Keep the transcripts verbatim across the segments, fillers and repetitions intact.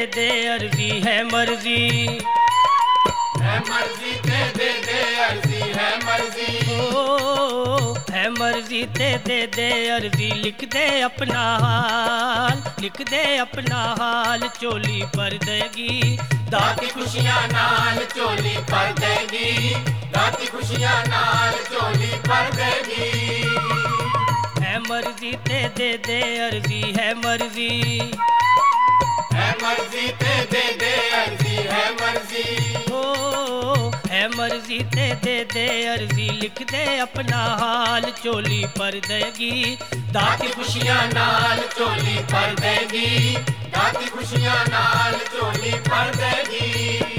दे अर्जी है मर्जी, है मर्जी ते दे दे अर्जी है मर्जी, ओ है मर्जी ते दे दे अर्जी। लिख दे अपना हाल, लिख दे अपना हाल, चोली पर देगी दाती खुशियां नाल चोली पर देगी, दाती खुशियां नाल चोली पर देगी। है मर्जी ते दे दे अर्जी है मर्जी, है मर्जी ते दे दे अर्जी है मर्जी, ओ है मर्जी ते दे दे अर्जी। लिख दे अपना हाल, चोली पर देगी दाती खुशियां नाल चोली पर देगी, दाती खुशियां नाल चोली पर देगी।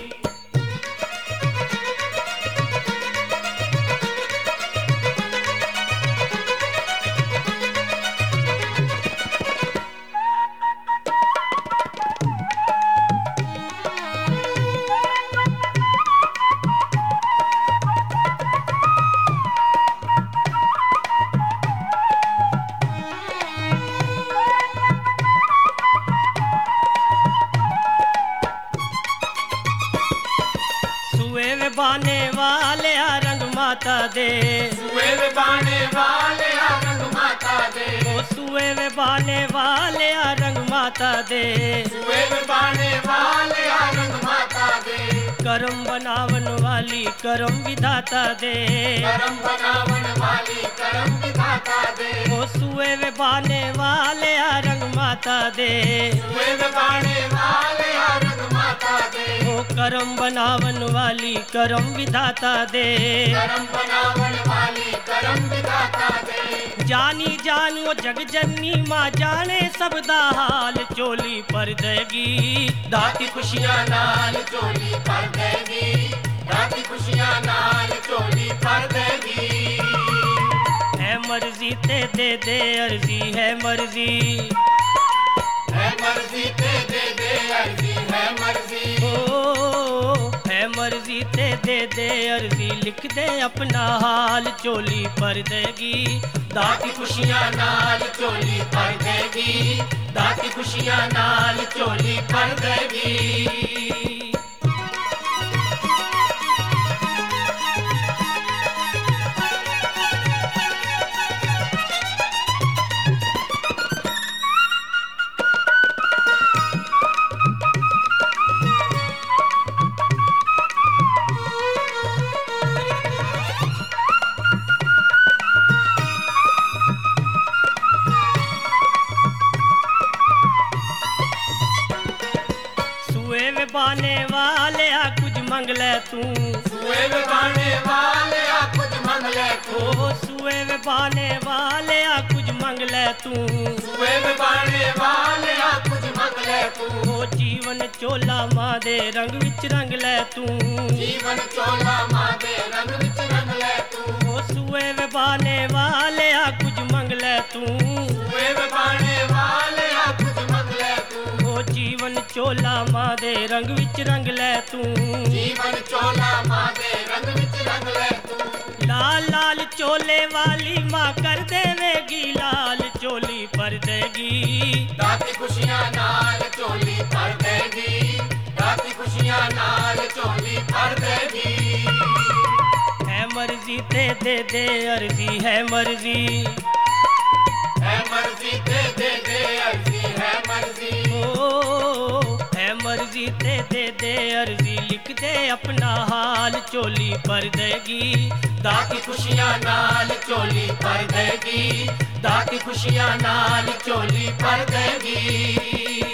बाने वाले रंग माता दे, सुए वे बाने वाले रंग माता दे, ओ सुए वे बाने वाले रंग माता दे, सुए वे बाने वाले रंग माता दे, करम बनावन वाली करम विधाता दे, करम बनावन वाली करम विधाता दे, ओ सुए वे बाने वाले रंग माता दे, सुए वे बाने वाले रंग माता दे, ओ करम बनावन वाली करम विधाता दे, करम बनावन वाली करम विधाता दे। जानी जानो जग जननी माँ जाने सब दा हाल, चोली पर देगी दाती खुशियां नाल चोली पर देगी, दाती खुशियां नाल चोली पर देगी। है मर्जी ते दे दे अर्जी है मर्जी, है मर्जी ते दे दे अर्जी है मर्जी, ओ है मर्जी ते दे दे अर्जी। लिख दे अपना हाल, चोली पर देगी दाती खुशियां नाल चोली पर देगी, दाती खुशियां नाल चोली पर देगी। बाने वाले आ कुछ मंग ले तू, सुए वे बाने वाले आ कुछ मंग ले तू, ओ सुए वे बाने वाले आ कुछ मंग ले तू, सुए वे बाने वाले आ कुछ मंग ले तू, ओ जीवन चोला माँ दे रंग विच रंग ले तू, जीवन चोला माँ दे रंग विच रंग ले तू, ओ सुए वे बाने वाले आ कुछ मंग ले तू, सुए वे बाने वाले आ कुछ मंग ले तू, ओ जीवन चोला माँ दे रंग विच रंग ले तू, जीवन चोला माँ दे रंग विच रंग ले तू। लाल लाल चोले वाली माँ कर देवेगी लाल, चोली पर देगी दाती खुशियां नाल चोली पर देगी, दाती खुशियां नाल चोली पर देगी। है मर्जी ते दे दे अर्जी है मर्जी, है मर्जी ते दे दे अर्जी है मर्जी, ओ है मर्जी ते दे दे अर्जी। लिख दे अपना हाल, चोली पर देगी दाती खुशियां नाल चोली पर देगी, दाती खुशियां नाल चोली पर देगी।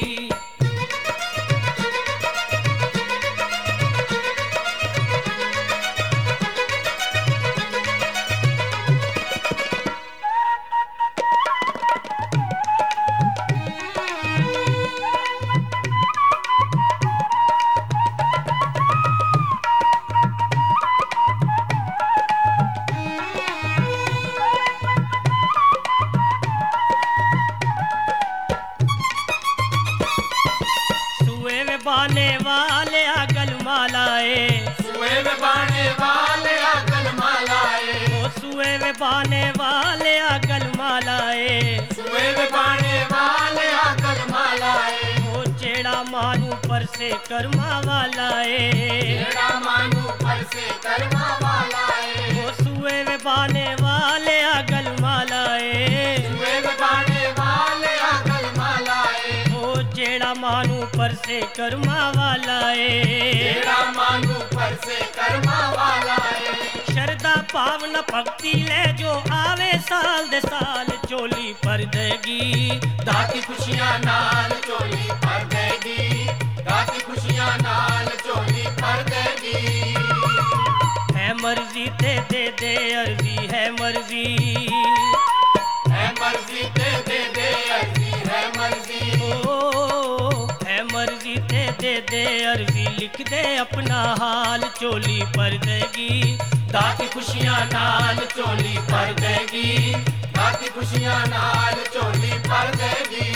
बाने वाले आगल मालाए, सुए में बाने वाले आगल मालाए, ओ सुए में बाने वाले आगल मालाए, सुए में बाने वाले आगल मालाए, ओ चेड़ा मानू पर से कर्मा वाला ए जेड़ा मानू पर से कर्मा वाला है। वो सुए वे बाने वाले आगल माला ए सुए में बाने वाले आगल माला है। वो जेड़ा मानू पर से कर्मा वाला ए जेड़ा मानू पर से कर्मा वाला है। शरदा पावन भक्ति ले जो आवे साल दे साल चोली पर देगी दाती खुशियां नाल चोली भर देगी। दाती खुशियां नाल चोली भर देगी। है मर्जी ते दे दे अर्जी है मर्जी है मर्जी ते दे दे अर्जी है मर्जी। ओ है मर्जी ते दे दे अर्जी लिख दे अपना हाल चोली पर देगी दाती खुशियां नाल चोली भर देगी। दाती खुशियां नाल चोली भर देगी।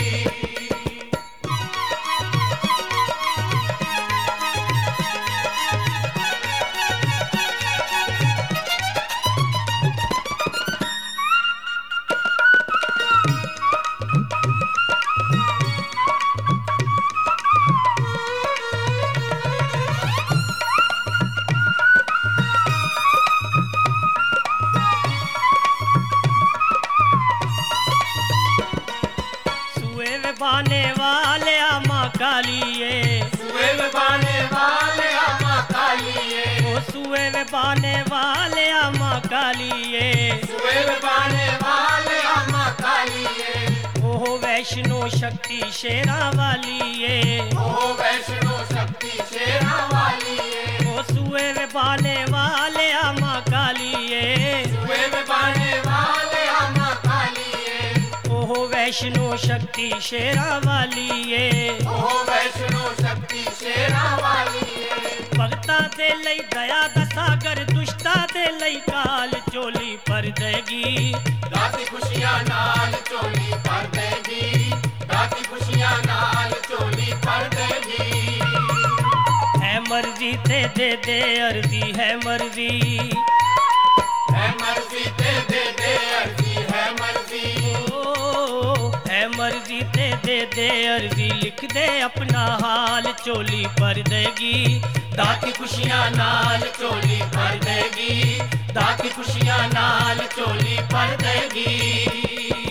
सुए वे बाने वाले आमा कालिए सुए में बाने वाले आमा कालिए। ओ सुए वे बाने वाले आमा कालिए सुए में बाने वाले आमा कालिए। ओ वैष्णो शक्ति शेरा वाली ए ओ वैष्णो शक्ति शेरा वाली है। ओ सुए वे बाने वाले आमा कालिए सुए में बाने वाले आमा कालिए। ओ वैष्णो शक्ति शेरा वाली ए ओ वैष्णो शक्ति शेरा वाली है। भगता दे लई दया दा सागर दुष्टा दे लई काल चोली पर देगी दाती खुशियां नाल चोली भर देगी। दाती खुशियां नाल चोली भर देगी। है मर्जी ते दे दे अर्जी है मर्जी है मर्जी ते दे दे अर्जी है मर्जी। ओ है मर्जी ते दे दे अर्जी लिख दे अपना हाल चोली पर देगी दाती खुशियां नाल चोली भर देगी। दाती खुशियां नाल चोली भर देगी।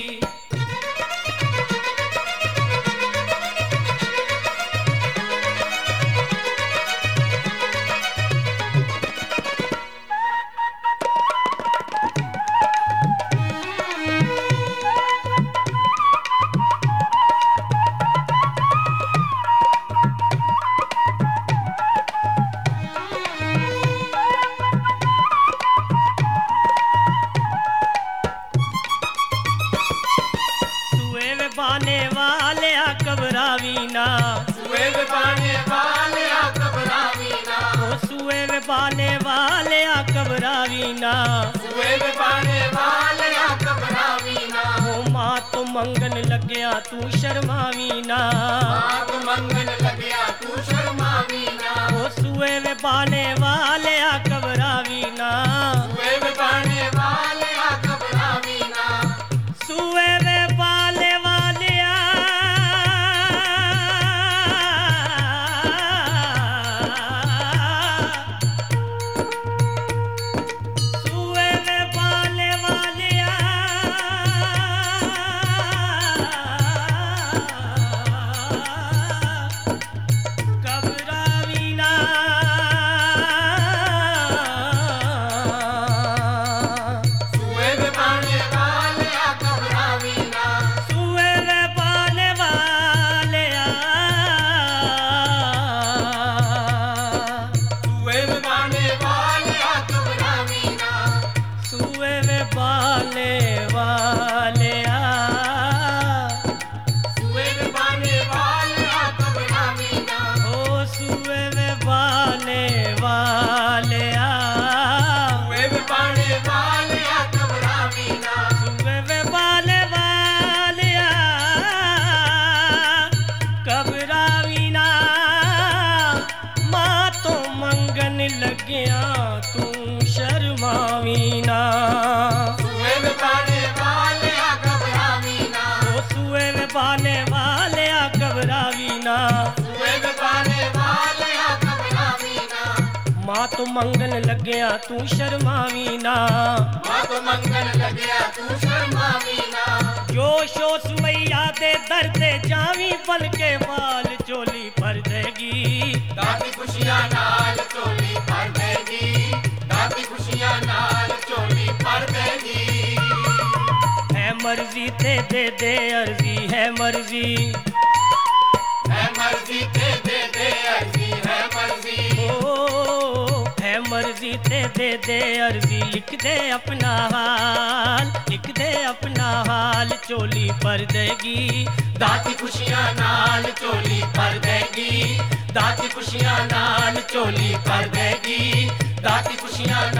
सुए वे बाने वाले आ कबरावी ना सुए में बाने वाले आ घबरावी ना। ओ सुए वे बाने वाले आ कबरावी ना सुए में बाने वाले आ घबरावी ना। ओ मां तो मंगन लग्या तू शर्मावी ना आग मंगन लग्या तू शर्मावी ना। ओ सुए वे बाने वाले आ कबरावी ना सुए में बाने वाले आ घबरावी ना। सुए वे बाले वाले आ सुए वे बाले वाले आ कबरावी ना ਦੂਏ ਦੇ ਬਾਣੇ ਵਾਲਿਆ ਘਬਰਾਵੀਂ ਨਾ। ਮਾਂ ਤੋਂ ਮੰਗਣ ਲੱਗਿਆ ਤੂੰ ਸ਼ਰਮਾਵੀਂ ਨਾ। ਮਾਂ ਤੋਂ ਮੰਗਣ ਲੱਗਿਆ ਤੂੰ ਸ਼ਰਮਾਵੀਂ ਨਾ। ਜੋਸ਼ ਉਸ ਮਈਆ ਦੇ ਦਰ ਤੇ ਜਾਵੀਂ ਬਨ ਕੇ ਵਾਲ ਝੋਲੀ ਭਰ ਦੇਗੀ। ਦਾਤੀ ਖੁਸ਼ੀਆਂ ਨਾਲ ਝੋਲੀ ਭਰ ਦੇਗੀ। ਦਾਤੀ ਖੁਸ਼ੀਆਂ ਨਾਲ ਝੋਲੀ ਭਰ ਦੇਗੀ। ਹੈ ਮਰਜ਼ੀ ਤੇ ਦੇ ਦੇ ਅਰਜ਼ੀ ਹੈ ਮਰਜ਼ੀ। ਹੈ ਮਰਜ਼ੀ ਤੇ ਦੇ ਦੇ ਅਰਜ਼ੀ ਹੈ ਮਰਜ਼ੀ। ਓ ਹੈ ਮਰਜ਼ੀ ਤੇ ਦੇ ਦੇ ਅਰਜ਼ੀ ਲਿਖ ਦੇ ਆਪਣਾ ਹਾਲ ਲਿਖ ਦੇ ਆਪਣਾ ਹਾਲ ਝੋਲੀ ਭਰ ਦੇਗੀ। ਦਾਤੀ ਖੁਸ਼ੀਆਂ ਨਾਲ ਝੋਲੀ ਭਰ ਦੇਗੀ। ਦਾਤੀ ਖੁਸ਼ੀਆਂ ਨਾਲ ਝੋਲੀ ਭਰ ਦੇਗੀ। ਦਾਤੀ ਖੁਸ਼ੀਆਂ